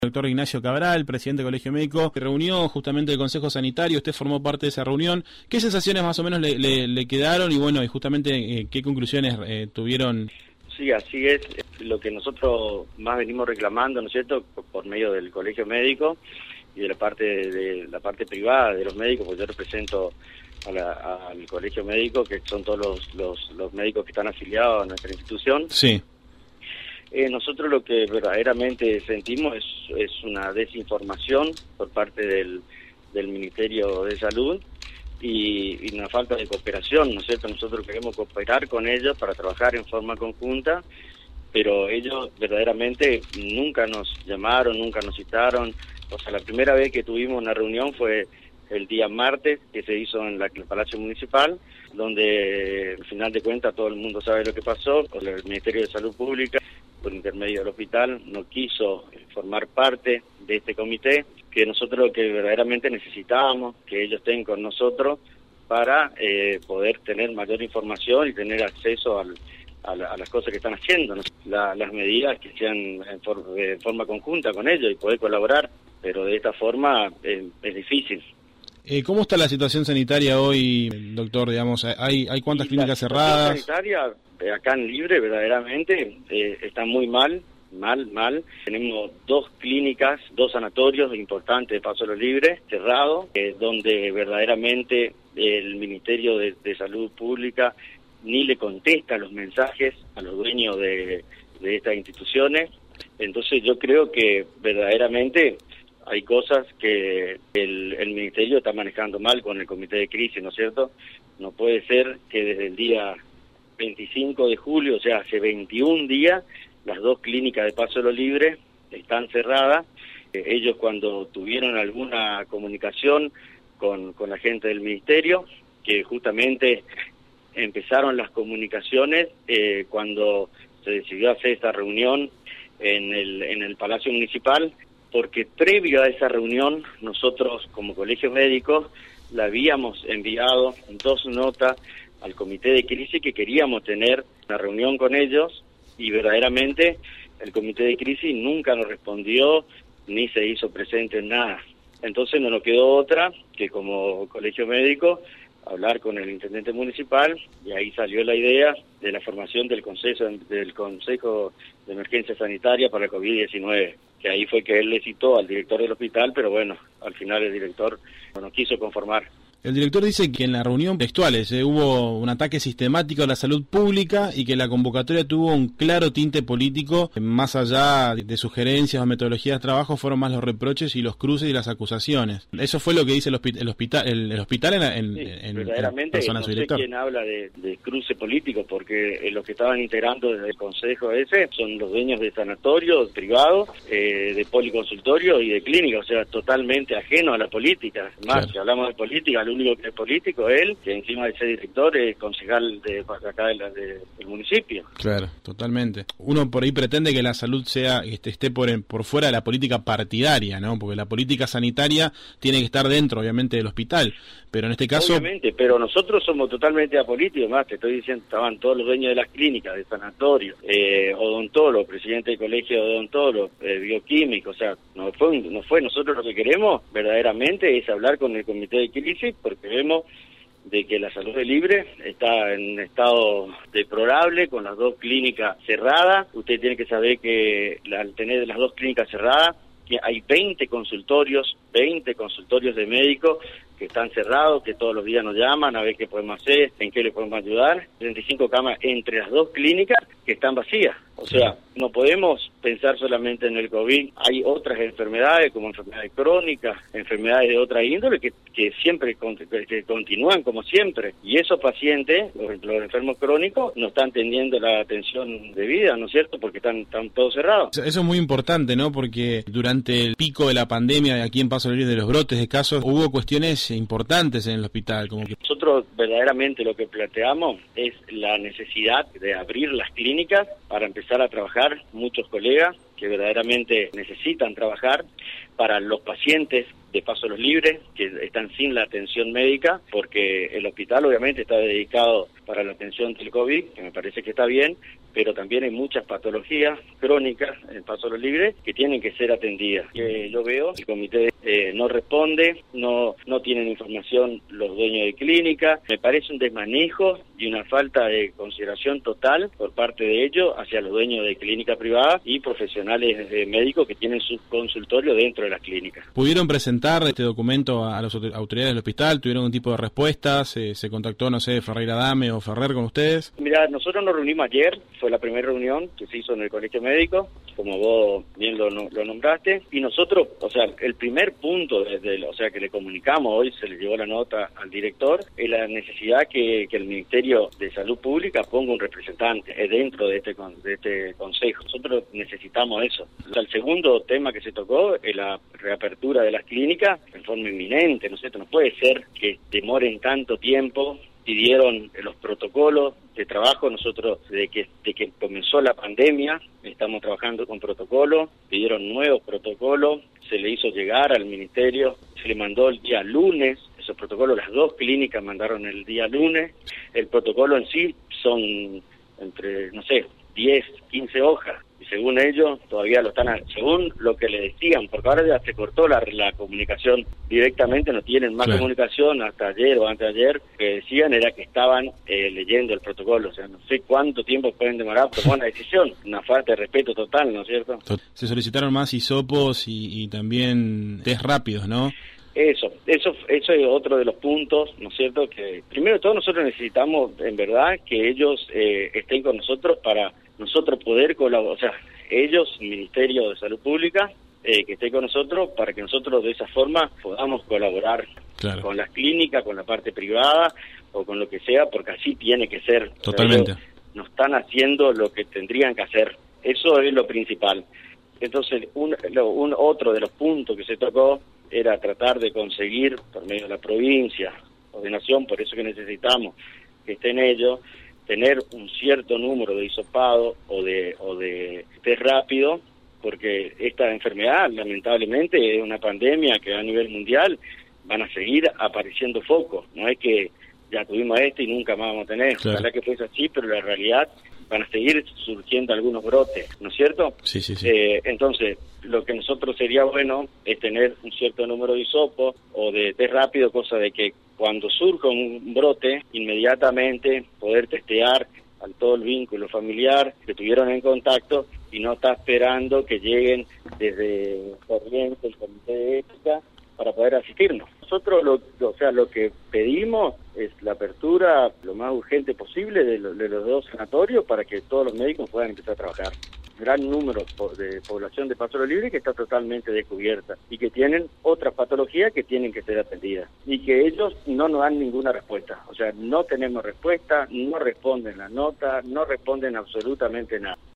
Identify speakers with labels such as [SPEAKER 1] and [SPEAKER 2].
[SPEAKER 1] Doctor Ignacio Cabral, presidente del Colegio Médico, reunió justamente el Consejo Sanitario, usted formó parte de esa reunión. ¿Qué sensaciones más o menos le quedaron y bueno, y justamente qué conclusiones tuvieron?
[SPEAKER 2] Sí, así es, lo que nosotros más venimos reclamando, ¿no es cierto?, por medio del Colegio Médico y de la parte privada de los médicos, porque yo represento al Colegio Médico, que son todos los médicos que están afiliados a nuestra institución.
[SPEAKER 1] Sí.
[SPEAKER 2] Nosotros lo que verdaderamente sentimos es una desinformación por parte del Ministerio de Salud y una falta de cooperación, ¿no es cierto? Nosotros queremos cooperar con ellos para trabajar en forma conjunta, pero ellos verdaderamente nunca nos llamaron, nunca nos citaron. O sea, la primera vez que tuvimos una reunión fue el día martes, que se hizo en el Palacio Municipal, donde al final de cuentas todo el mundo sabe lo que pasó, con el Ministerio de Salud Pública, por intermedio del hospital, no quiso formar parte de este comité, que nosotros lo que verdaderamente necesitábamos, que ellos estén con nosotros para poder tener mayor información y tener acceso a las cosas que están haciendo, ¿no? Las medidas que sean en forma conjunta con ellos y poder colaborar, pero de esta forma es difícil.
[SPEAKER 1] ¿Cómo está la situación sanitaria hoy, doctor? Digamos, ¿hay cuántas clínicas cerradas?
[SPEAKER 2] La situación sanitaria acá en Libre verdaderamente está muy mal. Tenemos 2 clínicas, 2 sanatorios importantes de Paso a los Libres, cerrados, donde verdaderamente el Ministerio de Salud Pública ni le contesta los mensajes a los dueños de estas instituciones. Entonces yo creo que verdaderamente hay cosas que el Ministerio está manejando mal con el Comité de Crisis, ¿no es cierto? No puede ser que desde el día 25 de julio, o sea, hace 21 días, las 2 clínicas de Paso a los Libres están cerradas. Ellos cuando tuvieron alguna comunicación con la gente del Ministerio, que justamente empezaron las comunicaciones cuando se decidió hacer esta reunión en el Palacio Municipal, porque previo a esa reunión nosotros como Colegio Médico le habíamos enviado 2 notas al Comité de Crisis que queríamos tener una reunión con ellos y verdaderamente el Comité de Crisis nunca nos respondió ni se hizo presente en nada. Entonces no nos quedó otra que como Colegio Médico hablar con el Intendente Municipal y ahí salió la idea de la formación del Consejo de Emergencia Sanitaria para el COVID-19, que ahí fue que él le citó al director del hospital, pero bueno, al final el director no quiso conformar.
[SPEAKER 1] El director dice que en la reunión textuales hubo un ataque sistemático a la salud pública y que la convocatoria tuvo un claro tinte político. Más allá de sugerencias o metodologías de trabajo, fueron más los reproches y los cruces y las acusaciones. Eso fue lo que dice el hospital
[SPEAKER 2] verdaderamente,
[SPEAKER 1] persona
[SPEAKER 2] no
[SPEAKER 1] su director.
[SPEAKER 2] sé quién habla de cruce político, porque los que estaban integrando desde el consejo ese son los dueños de sanatorios privados, de policonsultorio y de clínica, o sea, totalmente ajeno a la política. Más, claro. Si hablamos de política, el único que es político es él, que encima de ser director es concejal de acá del municipio.
[SPEAKER 1] Claro, totalmente. Uno por ahí pretende que la salud esté por fuera de la política partidaria, ¿no? Porque la política sanitaria tiene que estar dentro, obviamente, del hospital, pero en este caso...
[SPEAKER 2] Obviamente, pero nosotros somos totalmente apolíticos, más te estoy diciendo, estaban todos los dueños de las clínicas, de sanatorios, odontólogos, presidente del colegio de odontólogos, bioquímicos, o sea, no fue nosotros lo que queremos verdaderamente es hablar con el Comité de Crisis, porque vemos de que la salud de Libre está en estado deplorable con las 2 clínicas cerradas. Usted tiene que saber que al tener las 2 clínicas cerradas, que hay 20 consultorios de médicos que están cerrados, que todos los días nos llaman a ver qué podemos hacer, en qué le podemos ayudar. 35 camas entre las 2 clínicas que están vacías. O sea, no podemos pensar solamente en el COVID. Hay otras enfermedades, como enfermedades crónicas, enfermedades de otra índole, que siempre que continúan como siempre. Y esos pacientes, los enfermos crónicos, no están teniendo la atención debida, ¿no es cierto? Porque están todos cerrados.
[SPEAKER 1] Eso es muy importante, ¿no? Porque durante el pico de la pandemia, aquí en Paso a los Libres, de los brotes de casos, hubo cuestiones importantes en el hospital. Como que...
[SPEAKER 2] Nosotros verdaderamente lo que planteamos es la necesidad de abrir las clínicas para empezar a trabajar, muchos colegas que verdaderamente necesitan trabajar, para los pacientes de Paso a los Libres que están sin la atención médica, porque el hospital obviamente está dedicado para la atención del COVID, que me parece que está bien, pero también hay muchas patologías crónicas en Paso a los Libres que tienen que ser atendidas. Yo veo el comité no responde, no tienen información los dueños de clínica. Me parece un desmanejo y una falta de consideración total por parte de ellos hacia los dueños de clínica privada y profesionales médicos que tienen sus consultorios dentro de las clínicas.
[SPEAKER 1] ¿Pudieron presentar este documento a las autoridades del hospital? ¿Tuvieron algún tipo de respuestas? ¿Se contactó, no sé, Ferreira Dame o Ferrer con ustedes?
[SPEAKER 2] Mira, nosotros nos reunimos ayer, fue la primera reunión que se hizo en el Colegio Médico, como vos bien lo nombraste, y nosotros, o sea, el primer punto que le comunicamos, hoy se le llevó la nota al director, es la necesidad que el Ministerio de Salud Pública ponga un representante dentro de este consejo. Nosotros necesitamos eso. O sea, el segundo tema que se tocó es la reapertura de las clínicas en forma inminente, ¿no es cierto? No puede ser que demoren tanto tiempo. Pidieron los protocolos de trabajo. Nosotros desde que comenzó la pandemia estamos trabajando con protocolos, pidieron nuevos protocolos, se le hizo llegar al ministerio, se le mandó el día lunes, esos protocolos las dos clínicas mandaron el día lunes. El protocolo en sí son entre, no sé, 10, 15 hojas, y según ellos todavía lo están, según lo que le decían, porque ahora ya se cortó la comunicación directamente, no tienen más comunicación. Hasta ayer o antes de ayer, que decían era que estaban leyendo el protocolo. O sea, no sé cuánto tiempo pueden demorar para tomar una decisión, una falta de respeto total, ¿no es cierto?
[SPEAKER 1] Se solicitaron más hisopos y también test rápidos, ¿no?
[SPEAKER 2] Eso es otro de los puntos, ¿no es cierto? Que primero de todo nosotros necesitamos, en verdad, que ellos estén con nosotros para nosotros poder colaborar, o sea, ellos, el Ministerio de Salud Pública, que esté con nosotros para que nosotros de esa forma podamos colaborar con las clínicas, con la parte privada o con lo que sea, porque así tiene que ser.
[SPEAKER 1] Totalmente.
[SPEAKER 2] O sea, ellos no están haciendo lo que tendrían que hacer. Eso es lo principal. Entonces, otro de los puntos que se tocó era tratar de conseguir, por medio de la provincia o de nación, por eso que necesitamos que estén ellos, tener un cierto número de hisopado o de test rápido, porque esta enfermedad, lamentablemente, es una pandemia que a nivel mundial van a seguir apareciendo focos. No es que ya tuvimos y nunca más vamos a tener. Ojalá que fuese así, pero la realidad van a seguir surgiendo algunos brotes, ¿no es cierto?
[SPEAKER 1] Sí.
[SPEAKER 2] Entonces, lo que nosotros sería bueno es tener un cierto número de hisopos o de test rápido, cosa de que cuando surja un brote, inmediatamente poder testear a todo el vínculo familiar que tuvieron en contacto y no está esperando que lleguen desde Corrientes, el Comité de Ética, para poder asistirnos. Nosotros lo que pedimos es la apertura lo más urgente posible de los dos sanatorios para que todos los médicos puedan empezar a trabajar. Gran número de población de Paso a los Libres que está totalmente descubierta y que tienen otras patologías que tienen que ser atendidas y que ellos no nos dan ninguna respuesta. O sea, no tenemos respuesta, no responden la nota, no responden absolutamente nada.